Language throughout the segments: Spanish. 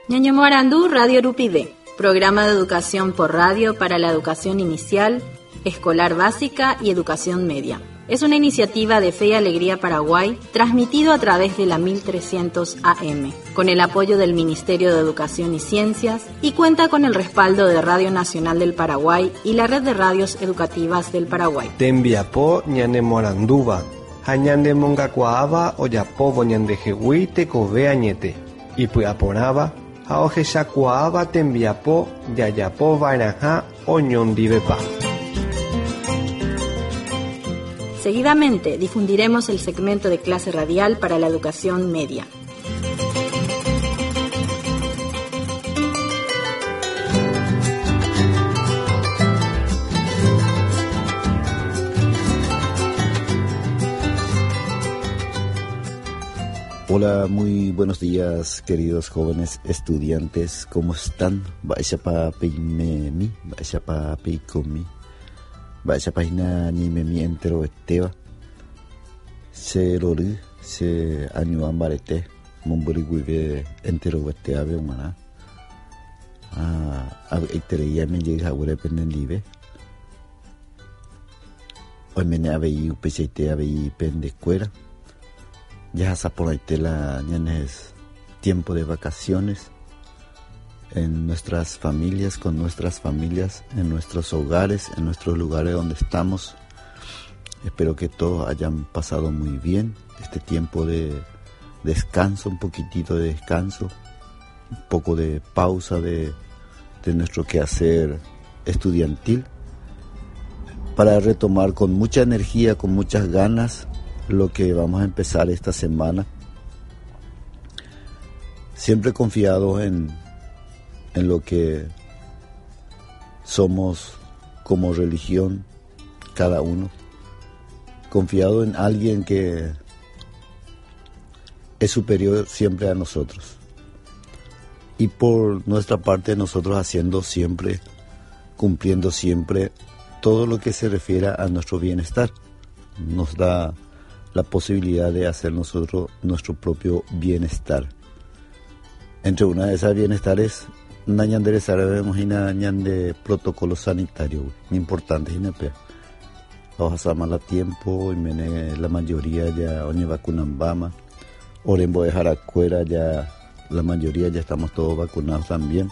Ñaño Morandú, Radio Rupide, programa de educación por radio para la educación inicial, escolar básica y educación media. Es una iniciativa de Fe y Alegría Paraguay, transmitido a través de la 1300 AM, con el apoyo del Ministerio de Educación y Ciencias, y cuenta con el respaldo de Radio Nacional del Paraguay y la Red de Radios Educativas del Paraguay. Tembiapo ñane moranduba, hañande mongacuaaba oyapobo ñande jehui tekove añete, y puyaporaba, aoje shakuaaba tembiapo yayapo vairaja oñondivepa. Seguidamente difundiremos el segmento de clase radial para la educación media. Hola, muy buenos días, queridos jóvenes estudiantes. ¿Cómo están? Vaya pa peimemi, vaya pa peikomi. Vaya página ni me entero esteba se lori se añuan barete momburi guive entero este ave humana itereya me llega a ure pendive hoy me ave y upete ave y pendescuera ya saponaite la ñanes tiempo de vacaciones en nuestras familias, con nuestras familias, en nuestros hogares, en nuestros lugares donde estamos. Espero que todos hayan pasado muy bien este tiempo de descanso, un poquitito de descanso, un poco de pausa de nuestro quehacer estudiantil, para retomar con mucha energía, con muchas ganas, lo que vamos a empezar esta semana. Siempre confiados en lo que somos como religión, cada uno, confiado en alguien que es superior siempre a nosotros. Y por nuestra parte nosotros haciendo siempre, cumpliendo siempre todo lo que se refiere a nuestro bienestar. Nos da la posibilidad de hacer nosotros nuestro propio bienestar. Entre una de esas bienestares, ñandere sabemos de protocolo sanitario importante vamos a tomar tiempo y la mayoría ya oñe vacunan bama orembo de jaracuera ya la mayoría ya estamos todos vacunados también.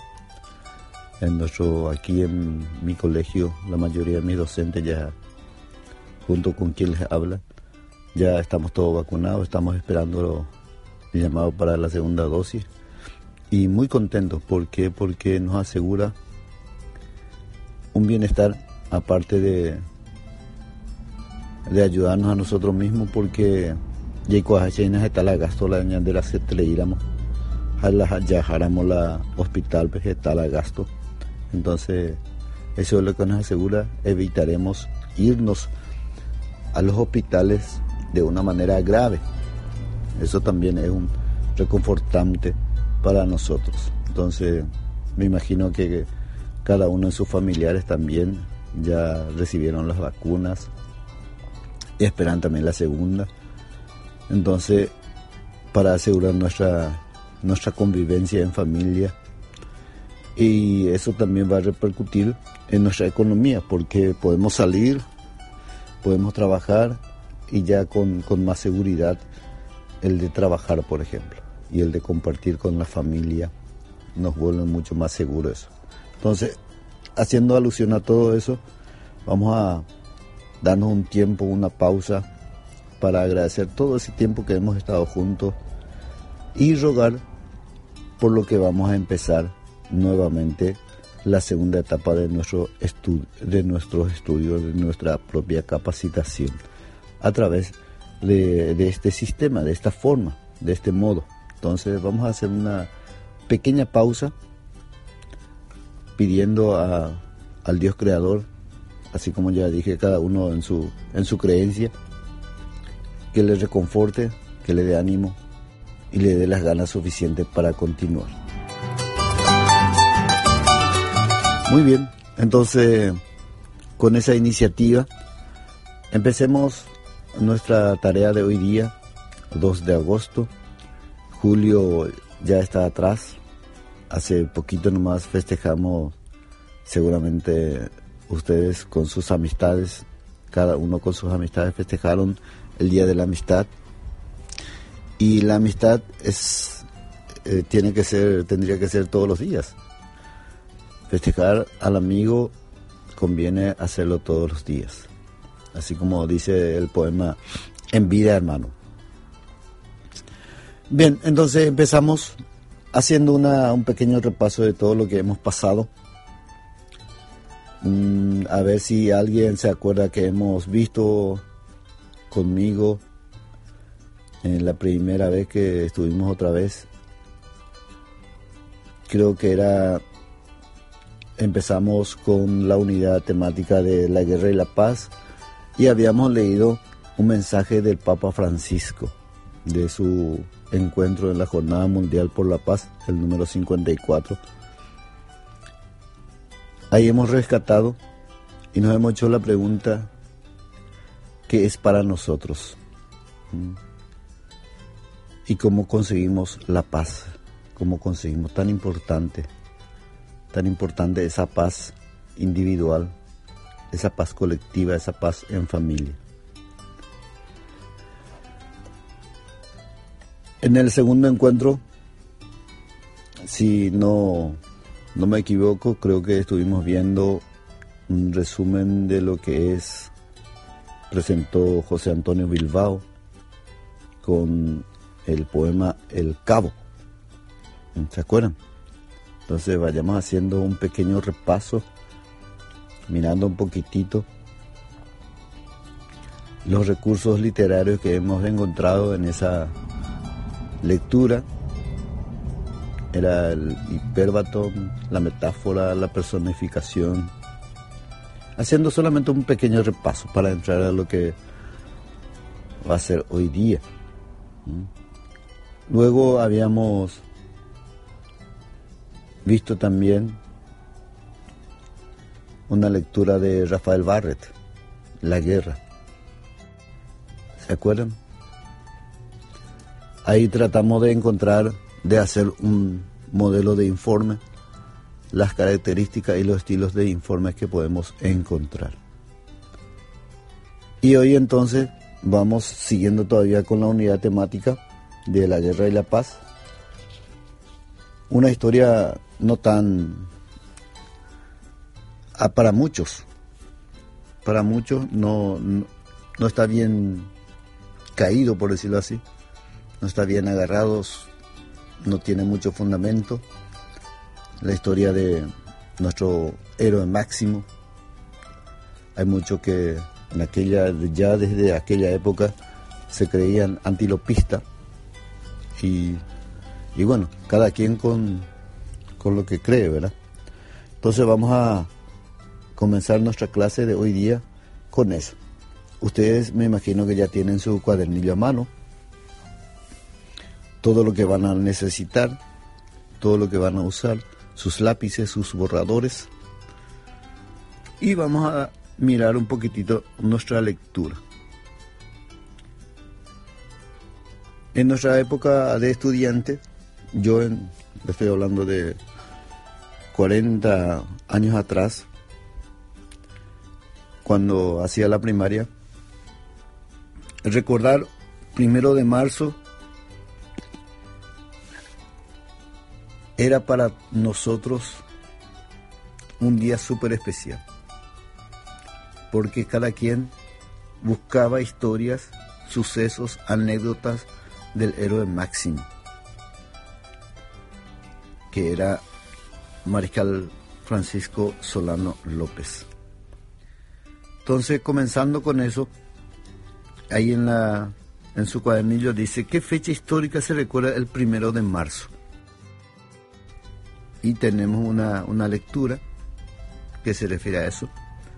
Aquí en mi colegio la mayoría de mis docentes ya junto con quien les habla ya estamos todos vacunados, estamos esperando el llamado para la segunda dosis. Y muy contentos, ¿por qué? Porque nos asegura un bienestar, aparte de ayudarnos a nosotros mismos, porque ya está la gasto la de la teleíramos, ya jaramos la hospital vegetal a gasto. Entonces, eso es lo que nos asegura, evitaremos irnos a los hospitales de una manera grave. Eso también es un reconfortante para nosotros. Entonces me imagino que cada uno de sus familiares también ya recibieron las vacunas y esperan también la segunda. Entonces, para asegurar nuestra convivencia en familia, y eso también va a repercutir en nuestra economía, porque podemos salir, podemos trabajar y ya con más seguridad el de trabajar, por ejemplo, y el de compartir con la familia nos vuelve mucho más seguro eso. Entonces, haciendo alusión a todo eso, vamos a darnos un tiempo, una pausa, para agradecer todo ese tiempo que hemos estado juntos y rogar por lo que vamos a empezar nuevamente la segunda etapa de nuestros estudios, de nuestra propia capacitación, a través de este sistema, de esta forma, de este modo. Entonces vamos a hacer una pequeña pausa pidiendo al Dios Creador, así como ya dije, cada uno en su creencia, que le reconforte, que le dé ánimo y le dé las ganas suficientes para continuar. Muy bien, entonces con esa iniciativa empecemos nuestra tarea de hoy día, 2 de agosto. Julio ya está atrás, hace poquito nomás festejamos, seguramente ustedes con sus amistades, cada uno con sus amistades festejaron el Día de la Amistad. Y la amistad tendría que ser todos los días. Festejar al amigo conviene hacerlo todos los días. Así como dice el poema En vida, hermano. Bien, entonces empezamos haciendo un pequeño repaso de todo lo que hemos pasado. A ver si alguien se acuerda que hemos visto conmigo en la primera vez que estuvimos otra vez. Creo que empezamos con la unidad temática de la guerra y la paz y habíamos leído un mensaje del Papa Francisco de su encuentro en la Jornada Mundial por la Paz, el número 54. Ahí hemos rescatado y nos hemos hecho la pregunta: ¿qué es para nosotros? ¿Y cómo conseguimos la paz? ¿Cómo conseguimos tan importante esa paz individual, esa paz colectiva, esa paz en familia? En el segundo encuentro, si no me equivoco, creo que estuvimos viendo un resumen de lo que presentó José Antonio Bilbao con el poema El Cabo. ¿Se acuerdan? Entonces vayamos haciendo un pequeño repaso, mirando un poquitito los recursos literarios que hemos encontrado en esa lectura. Era el hipérbaton, la metáfora, la personificación, haciendo solamente un pequeño repaso para entrar a lo que va a ser hoy día. Luego habíamos visto también una lectura de Rafael Barrett, La guerra. ¿Se acuerdan? Ahí tratamos de hacer un modelo de informe, las características y los estilos de informes que podemos encontrar. Y hoy entonces vamos siguiendo todavía con la unidad temática de la guerra y la paz. Una historia no tan... para muchos no está bien caído, por decirlo así. No está bien agarrados, no tiene mucho fundamento. La historia de nuestro héroe Máximo. Hay muchos que ya desde aquella época se creían antilopistas. Y bueno, cada quien con lo que cree, ¿verdad? Entonces vamos a comenzar nuestra clase de hoy día con eso. Ustedes me imagino que ya tienen su cuadernillo a mano. Todo lo que van a necesitar, todo lo que van a usar, sus lápices, sus borradores. Y vamos a mirar un poquitito nuestra lectura. En nuestra época de estudiante, le estoy hablando de 40 años atrás, cuando hacía la primaria, recordar 1 de marzo era para nosotros un día súper especial, porque cada quien buscaba historias, sucesos, anécdotas del héroe Máximo, que era Mariscal Francisco Solano López. Entonces, comenzando con eso, ahí en su cuadernillo dice: ¿qué fecha histórica se recuerda el 1 de marzo? Y tenemos una lectura que se refiere a eso.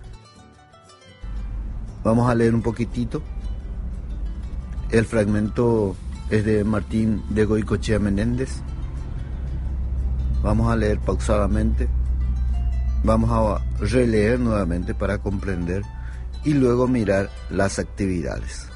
Vamos a leer un poquitito. El fragmento es de Martín de Goicoechea Menéndez. Vamos a leer pausadamente. Vamos a releer nuevamente para comprender y luego mirar las actividades.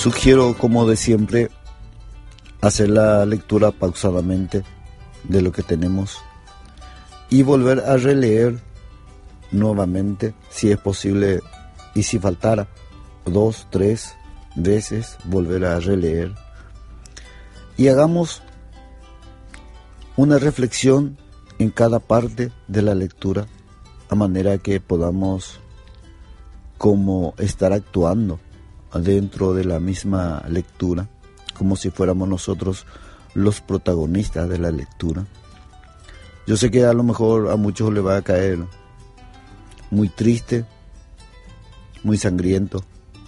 Sugiero, como de siempre, hacer la lectura pausadamente de lo que tenemos y volver a releer nuevamente, si es posible, y si faltara 2, 3 veces, volver a releer. Y hagamos una reflexión en cada parte de la lectura, a manera que podamos como estar actuando dentro de la misma lectura, como si fuéramos nosotros los protagonistas de la lectura. Yo sé que a lo mejor a muchos le va a caer muy triste, muy sangriento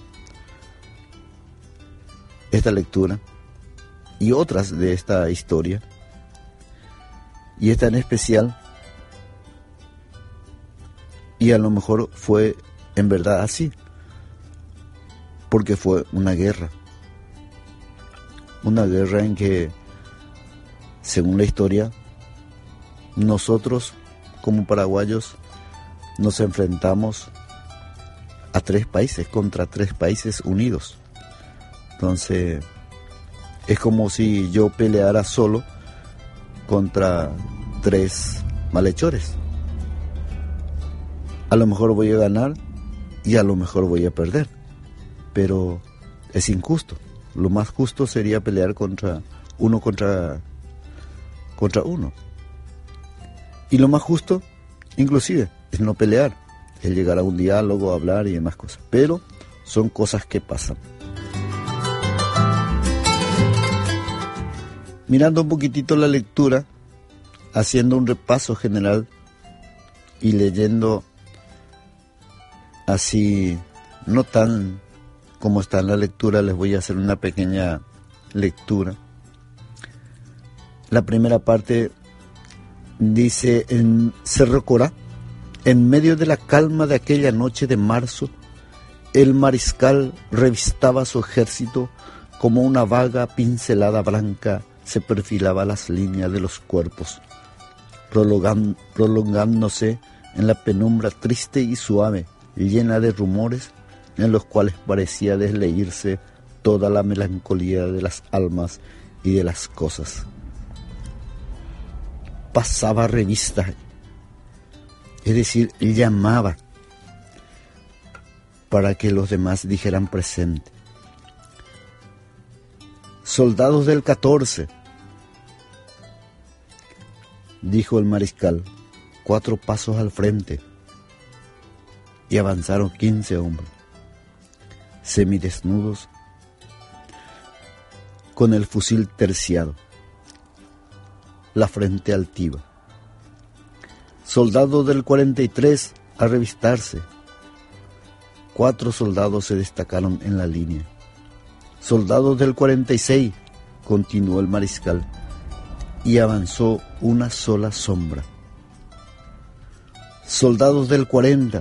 esta lectura y otras de esta historia, y esta en especial, y a lo mejor fue en verdad así, porque fue una guerra en que, según la historia, nosotros como paraguayos nos enfrentamos a 3 países, contra 3 países unidos. Entonces, es como si yo peleara solo contra 3 malhechores. A lo mejor voy a ganar y a lo mejor voy a perder, pero es injusto. Lo más justo sería pelear contra uno. Y lo más justo, inclusive, es no pelear, es llegar a un diálogo, hablar y demás cosas. Pero son cosas que pasan. Mirando un poquitito la lectura, haciendo un repaso general y leyendo así, no tan como está en la lectura, les voy a hacer una pequeña lectura. La primera parte dice: en Cerro Corá, en medio de la calma de aquella noche de marzo, el mariscal revistaba su ejército como una vaga pincelada blanca se perfilaba las líneas de los cuerpos, prolongándose en la penumbra triste y suave, llena de rumores en los cuales parecía desleírse toda la melancolía de las almas y de las cosas. Pasaba revista, es decir, llamaba para que los demás dijeran presente. Soldados del 14, dijo el mariscal, 4 pasos al frente, y avanzaron 15 hombres, semidesnudos, con el fusil terciado, la frente altiva. Soldados del 43 a revistarse. 4 soldados se destacaron en la línea. Soldados del 46, continuó el mariscal, y avanzó una sola sombra. Soldados del 40,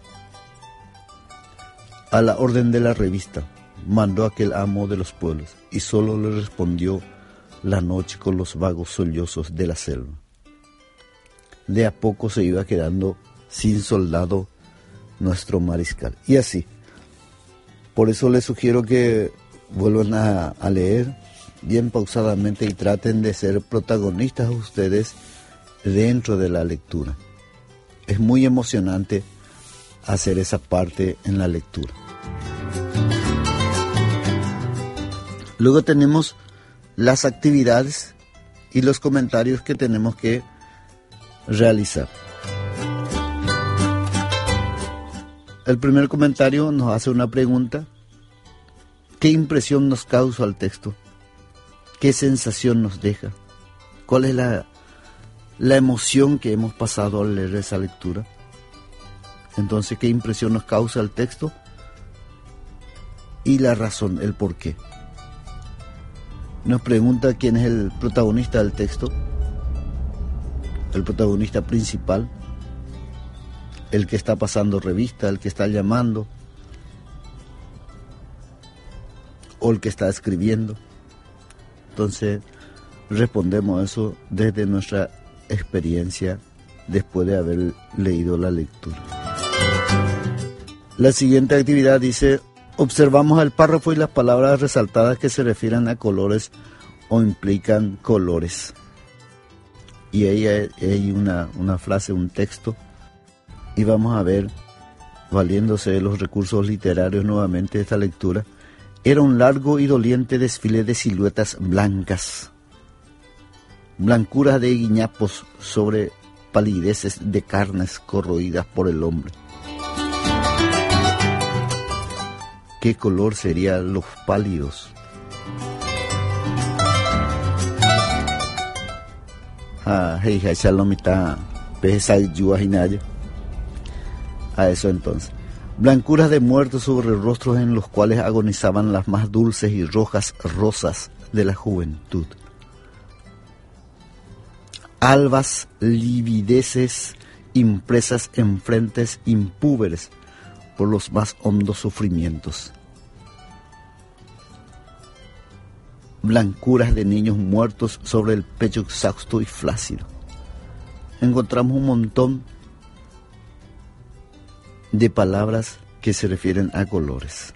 a la orden de la revista, mandó aquel amo de los pueblos, y solo le respondió la noche con los vagos sollozos de la selva. De a poco se iba quedando sin soldado nuestro mariscal. Y así. Por eso les sugiero que vuelvan a leer bien pausadamente y traten de ser protagonistas ustedes dentro de la lectura. Es muy emocionante hacer esa parte en la lectura. Luego tenemos las actividades y los comentarios que tenemos que realizar. El primer comentario nos hace una pregunta: ¿qué impresión nos causa el texto? ¿Qué sensación nos deja? ¿Cuál es la emoción que hemos pasado al leer esa lectura? Entonces, ¿qué impresión nos causa el texto? Y la razón, el por qué. Nos pregunta quién es el protagonista del texto, el protagonista principal, el que está pasando revista, el que está llamando, o el que está escribiendo. Entonces, respondemos a eso desde nuestra experiencia después de haber leído la lectura. La siguiente actividad dice: Observamos el párrafo y las palabras resaltadas que se refieren a colores o implican colores. Y ahí hay una frase, un texto, y vamos a ver, valiéndose de los recursos literarios nuevamente, esta lectura. Era un largo y doliente desfile de siluetas blancas, blancuras de guiñapos sobre palideces de carnes corroídas por el hombre. ¿Qué color serían los pálidos? A eso entonces. Blancuras de muertos sobre rostros en los cuales agonizaban las más dulces y rojas rosas de la juventud. Albas livideces impresas en frentes impúberes por los más hondos sufrimientos. Blancuras de niños muertos sobre el pecho exhausto y flácido. Encontramos un montón de palabras que se refieren a colores.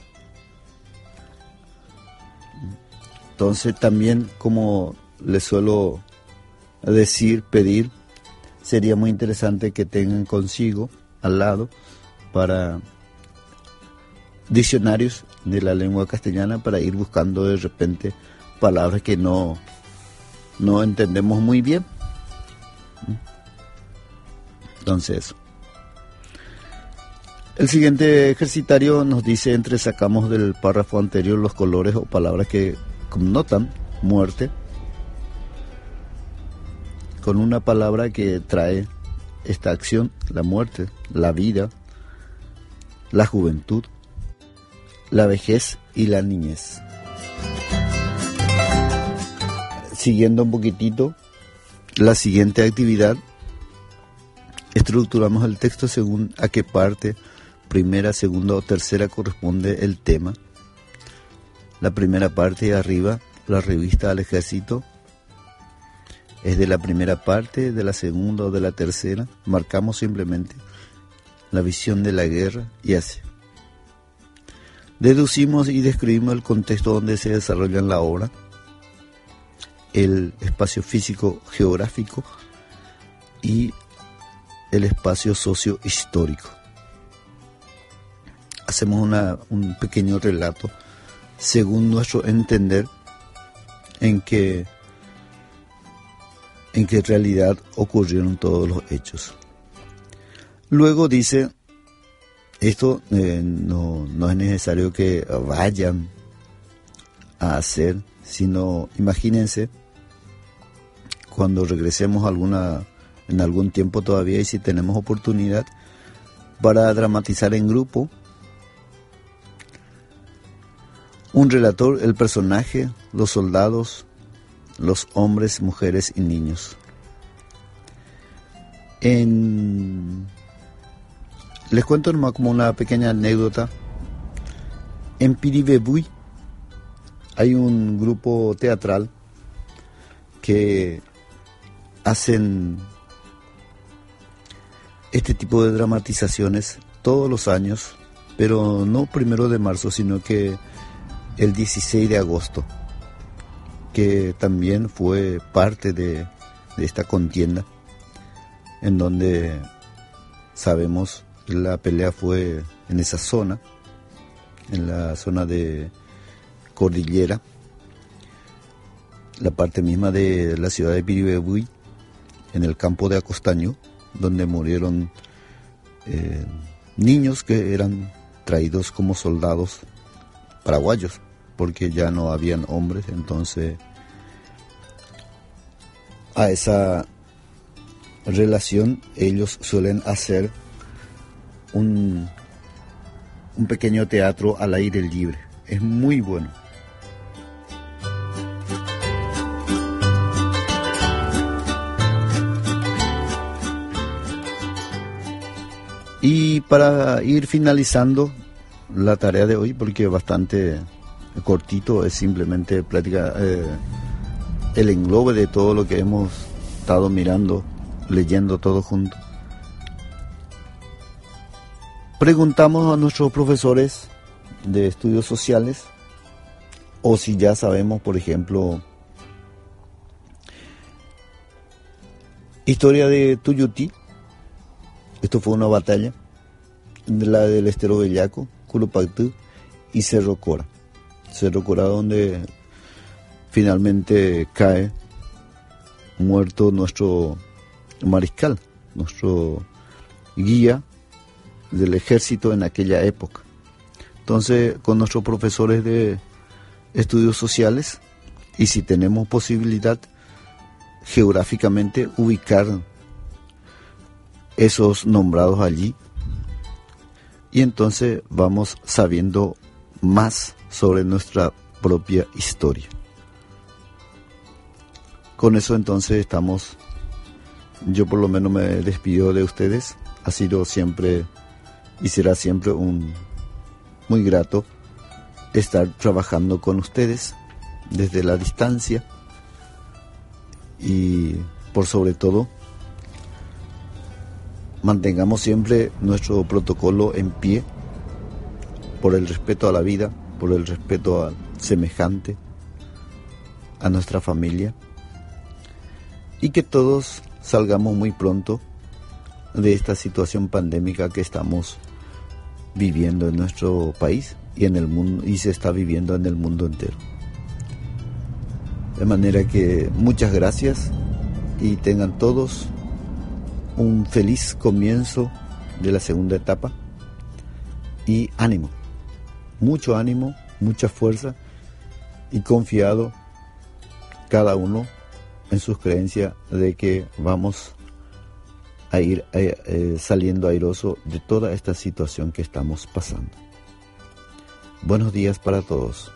Entonces también, como les suelo decir, pedir, sería muy interesante que tengan consigo al lado para diccionarios de la lengua castellana, para ir buscando de repente palabras que no entendemos muy bien. Entonces, el siguiente ejercitario nos dice: entresacamos del párrafo anterior los colores o palabras que connotan muerte con una palabra que trae esta acción: la muerte, la vida, la juventud, la vejez y la niñez. Siguiendo un poquitito la siguiente actividad, estructuramos el texto según a qué parte, primera, segunda o tercera, corresponde el tema. La primera parte arriba, la revista al ejército, es de la primera parte, de la segunda o de la tercera. Marcamos simplemente la visión de la guerra y así. Deducimos y describimos el contexto donde se desarrolla la obra, el espacio físico geográfico y el espacio socio-histórico. Hacemos un pequeño relato según nuestro entender en que en realidad ocurrieron todos los hechos. Luego dice, esto no es necesario que vayan a hacer, sino imagínense cuando regresemos en algún tiempo todavía, y si tenemos oportunidad, para dramatizar en grupo, un relator, el personaje, los soldados, los hombres, mujeres y niños. Les cuento nomás como una pequeña anécdota. En Piribebuy hay un grupo teatral que hacen este tipo de dramatizaciones todos los años, pero no 1 de marzo, sino que el 16 de agosto, que también fue parte de esta contienda, en donde sabemos la pelea fue en esa zona, en la zona de Cordillera, la parte misma de la ciudad de Piribebuy, en el campo de Acostaño, donde murieron niños que eran traídos como soldados paraguayos, porque ya no habían hombres. Entonces, a esa relación ellos suelen hacer un pequeño teatro al aire libre. Es muy bueno. Y para ir finalizando la tarea de hoy, porque es bastante cortito, es simplemente plática, el englobe de todo lo que hemos estado mirando, leyendo todo junto. Preguntamos a nuestros profesores de estudios sociales, o si ya sabemos, por ejemplo, historia de Tuyutí. Esto fue una batalla, la del Estero Bellaco, Culupactú y Cerro Cora. Cerro Cora, donde finalmente cae muerto nuestro mariscal, nuestro guía del ejército en aquella época. Entonces, con nuestros profesores de estudios sociales, y si tenemos posibilidad geográficamente ubicar esos nombrados allí, y entonces vamos sabiendo más sobre nuestra propia historia. Con eso entonces yo por lo menos me despido de ustedes. Ha sido siempre y será siempre muy grato estar trabajando con ustedes desde la distancia, y por sobre todo mantengamos siempre nuestro protocolo en pie, por el respeto a la vida, por el respeto al semejante, a nuestra familia, y que todos salgamos muy pronto de esta situación pandémica que estamos viviendo en nuestro país y en el mundo, y se está viviendo en el mundo entero. De manera que muchas gracias y tengan todos un feliz comienzo de la segunda etapa, y ánimo, mucha fuerza, y confiado cada uno en sus creencias de que vamos a ir saliendo airoso de toda esta situación que estamos pasando. Buenos días para todos.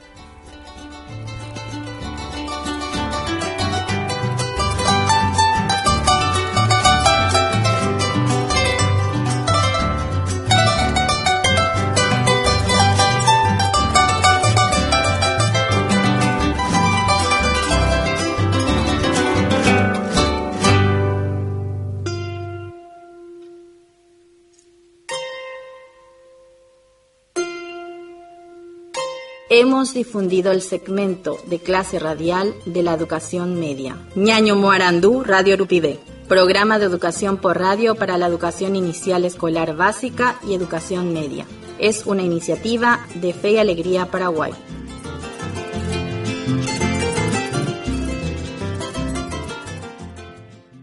Hemos difundido el segmento de clase radial de la educación media. Ñaño Moarandú, Radio Urupide. Programa de educación por radio para la educación inicial escolar básica y educación media. Es una iniciativa de Fe y Alegría Paraguay.